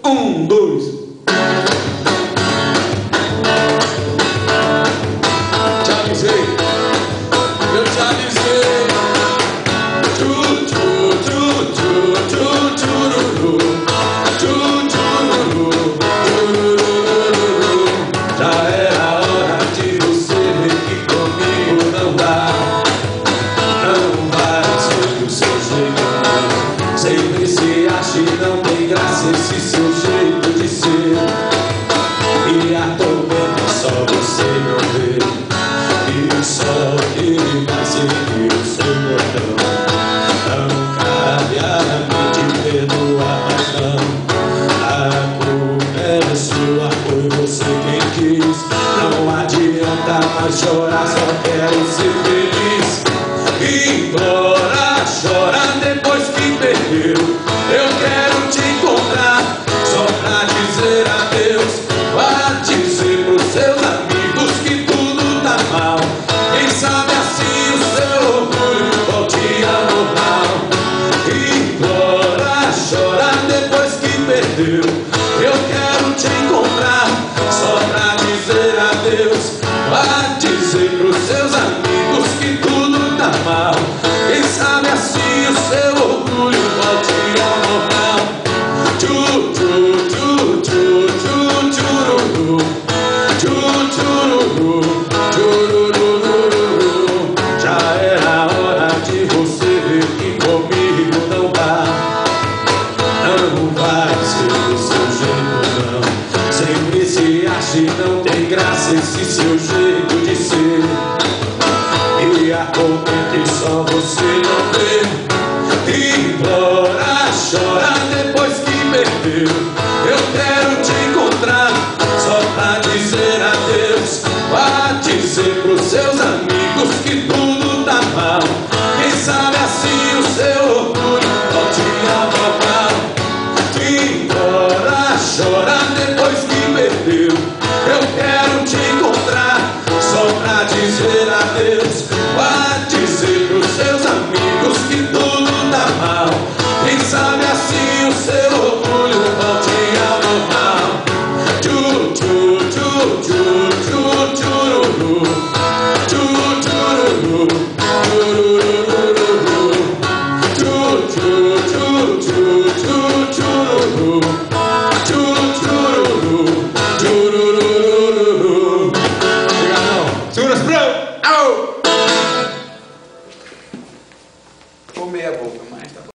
dois. Te avisei, eu te avisei. Tchu, tchu, tchu, tchu, tchu, tchururu. Tchu, tchururu, tchururu. Já era hora de você ver que comigo não dá. Não vai ser do seu jeito, não. Sempre se acha e não tem graça esse seu jeito de ser. E atualmente só você não vê. E só ele vai seguir o seu botão. Não cabe a mim te perdoar, mas não. A culpa é sua, foi você quem quis. Não adianta mais chorar, só quero ser feliz. Implora, chora depois que perdeu. Eu quero te encontrar só pra dizer adeus. Vá dizer pros seus amigos que tudo tá mal. Quem sabe assim o seu orgulho volte ao normal. Implora, chora depois que perdeu. Eu quero te encontrar só pra dizer adeus. Vá dizer pros seus amigos que tudo tá mal. Quem sabe assim o seu orgulho volte ao normal. Tchu, tchu, tchu, tchu, tchu, tchururu. Tchu, tchururu, tchururururu. Já era hora de você ver que comigo não dá. Não vai ser do seu jeito, não. Sempre se acha e não tem graça esse seu jeito de ser. E atualmente só você não vê. Implora, chora depois que perdeu. Eu quero te encontrar só pra dizer adeus. Vá dizer pros seus amigos que tudo tá mal. Quem sabe assim o seu orgulho volte ao normal. Implora, chora depois que perdeu. Eu quero te encontrar só pra dizer adeus. Vá dizer pros seus amigos que tudo tá mal. Quem sabe assim o seu orgulho volte ao normal. Tchu, tchu, tchu, tchu, tchu, tchururu. Tchu, tchururu, tchururururu. Tchu, tchu, tchu, tchu, tchu, tchururu. Tchu, tchururu, tchururururu. Obrigadão. Segura esse brão. Au! Ficou meia boca, mas tá.